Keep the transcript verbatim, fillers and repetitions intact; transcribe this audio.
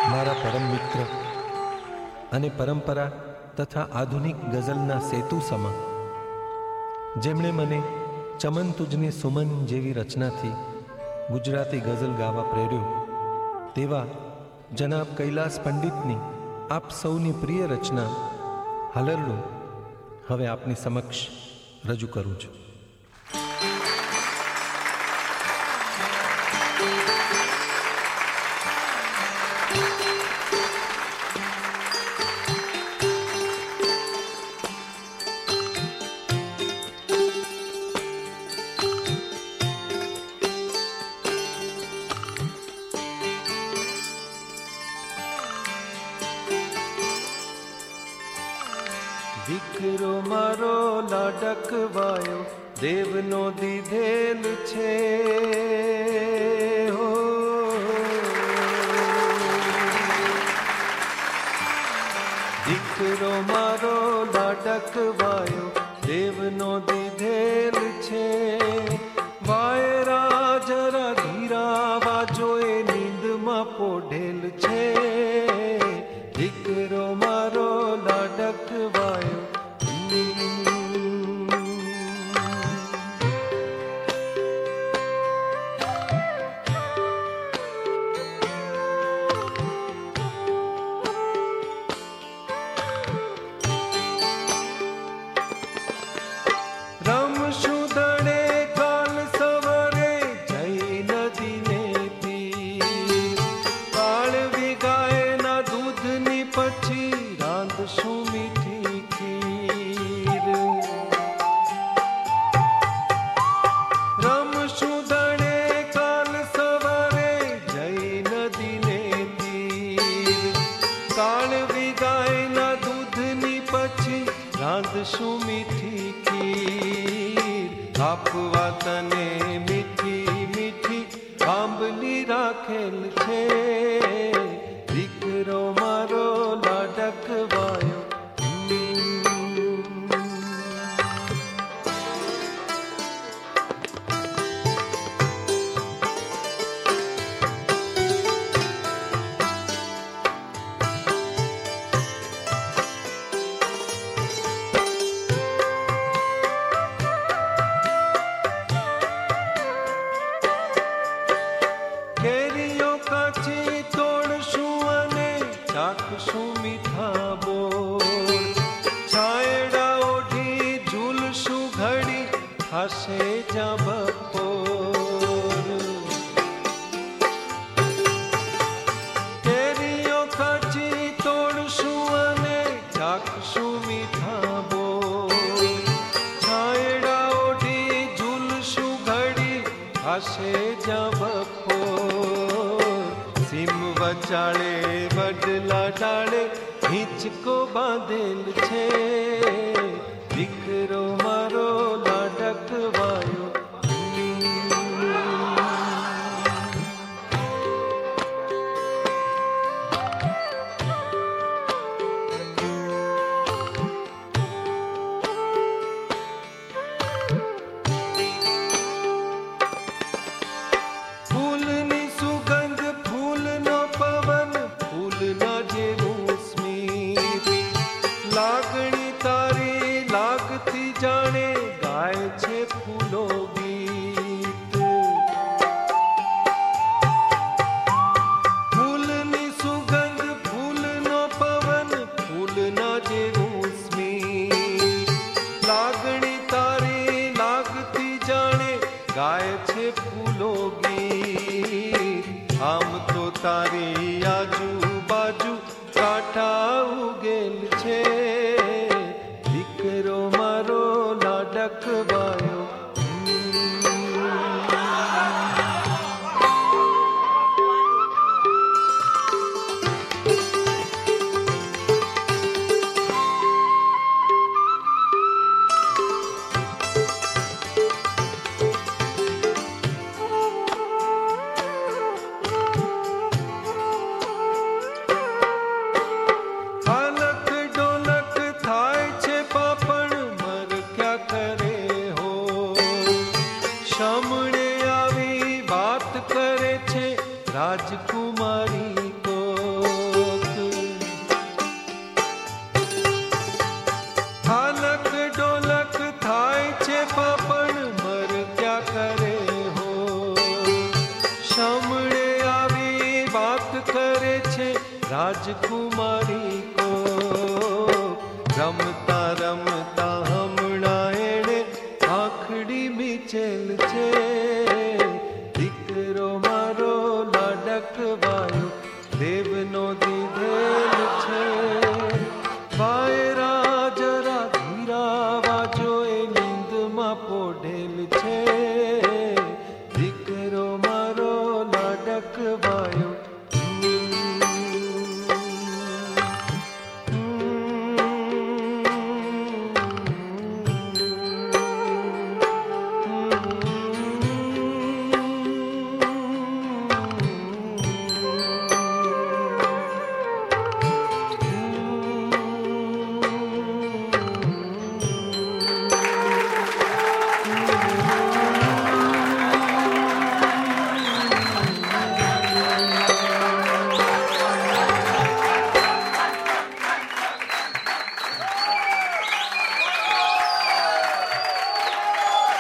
મારા પરમ મિત્ર અને પરંપરા તથા આધુનિક ગઝલના સેતુ સમા, જેમણે મને ચમન તુજને સુમન જેવી રચનાથી ગુજરાતી ગઝલ ગાવા પ્રેર્યો, તેવા જનાબ કૈલાસ પંડિતની આપ સૌની પ્રિય રચના હલરડું હવે આપની સમક્ષ રજૂ કરું છું. દીકરો મારો લાડકવાયો દેવનો દીધેલ છે હો, દીકરો મારો લાડકવાયો દેવનો દીધેલ છે. વાયરા જરા ધીરા વાજો એ નીંદમાં પોઢેલ છે. દીકરો મારો લાડકવાયો રમશું દડે કાલ સવારે જઈ નદીને તીર, કાળવી ગાયના દૂધની પછી રાંધશું મીઠી ખીર. રમશું દડે કાલ સવારે જઈ નદીને તીર, કાળવી ગાયના દૂધની પછી રાંધશું મીઠી ખીર. આપવા તને મીઠી મીઠી આંબલી રાખેલ છે. દીકરો મારો લાડકવાયો કેરીઓ કાચી તોડશું અને ચાખશું મીઠા બોર. છાયડા ઓઢી ઝૂલશું ઘડી ખાશે જ્યાં બપોર. કેરીઓ કાચી તોડશું અને ચાખશું મીઠા બોર. છાયડા ઓઢી ઝૂલશું ઘડી ખાશે જ્યાં બપોર. સીમ વચાળે વડલા ડાળે હિંચકો બાંધેલ છે. દીકરો મારો લાડકવાયો ફૂલની સુગંધ ફૂલનો પવન ફૂલના જેવું સ્મિત. લાગણી તારી લાગતી જાણે ગાય છે ફૂલો ગીત. ફૂલની સુગંધ ફૂલનો પવન ફૂલના જેવું સ્મિત. લાગણી તારી લાગતી જાણે ગાય છે ફૂલો ગીત. આમ તો તારી આજુબાજુ કાંઠા ઉગેલ છે. દીકરો મારો લાડકવાયો હાલક ડોલક થાય છે પાપણ મર ક્યાં કરે હો. સામણે આવી વાત કરે છે રાજકુમારી કોઈ. राजकुमारी को रमता रमता हमणा एणे आखड़ी मिचेल छे दीकरो मारो लाडकवायो देवनो दीधेल छे वायरा जरा धीरावा जो ए नींद मा पोढेल छे दीकरो मारो लाडकवायो